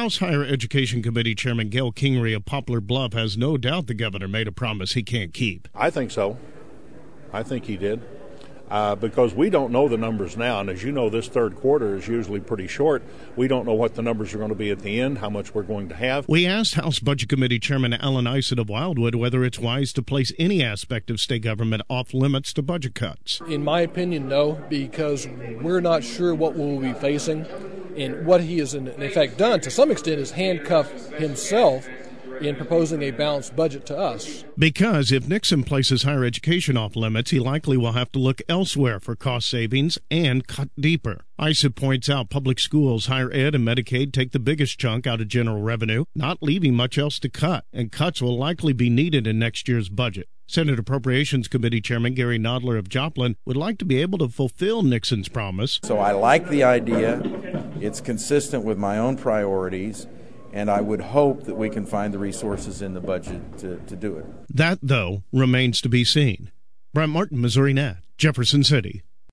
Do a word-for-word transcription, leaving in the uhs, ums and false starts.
House Higher Education Committee Chairman Gail Kingery of Poplar Bluff has no doubt the governor made a promise he can't keep. I think so. I think he did. Uh, because we don't know the numbers now, and as you know, this third quarter is usually pretty short. We don't know what the numbers are going to be at the end, how much we're going to have. We asked House Budget Committee Chairman Alan Ison of Wildwood whether it's wise to place any aspect of state government off limits to budget cuts. In my opinion, no, because we're not sure what we'll be facing. And what he has in effect done, to some extent, is handcuff himself in proposing a balanced budget to us. Because if Nixon places higher education off limits, he likely will have to look elsewhere for cost savings and cut deeper. Issa points out public schools, higher ed, and Medicaid take the biggest chunk out of general revenue, not leaving much else to cut, and cuts will likely be needed in next year's budget. Senate Appropriations Committee Chairman Gary Nodler of Joplin would like to be able to fulfill Nixon's promise. So I like the idea. It's consistent with my own priorities. And I would hope that we can find the resources in the budget to, to do it. That, though, remains to be seen. Brent Martin, Missouri Net, Jefferson City.